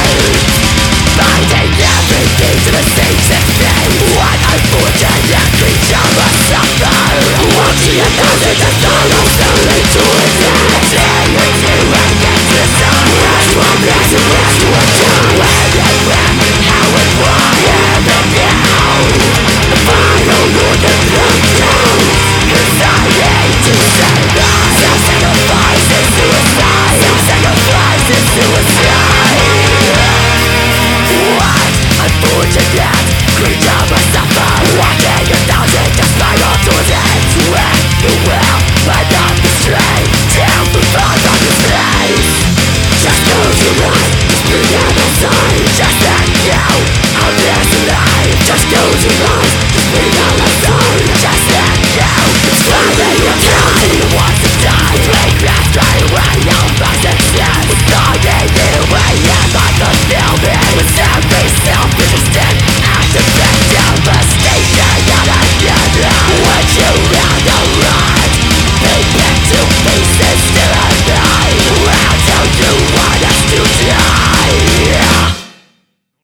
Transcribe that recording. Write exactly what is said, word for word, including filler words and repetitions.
Finding everything to the same system. What unfortunate creature must suffer. Watching a thousand of sorrows slowly to its end. Tearing you against the sun. As one as you wish you were done. When and where, how and why. Here and now. The final order broke down. Cause I need to save lives. Self-sacrifice is suicide. Self-sacrifice is suicide. What unfortunate creature must suffer. Walking a thousand just spiral towards it. When you will find up the strength to move on from this place. Just close your eyes, just breathe out the sun. Just let go of this life. Just close your eyes, just breathe out the sun. Just let go. It's driving your time. Who wants to die? Drink grass, dry away your past and sins. With all the way and like the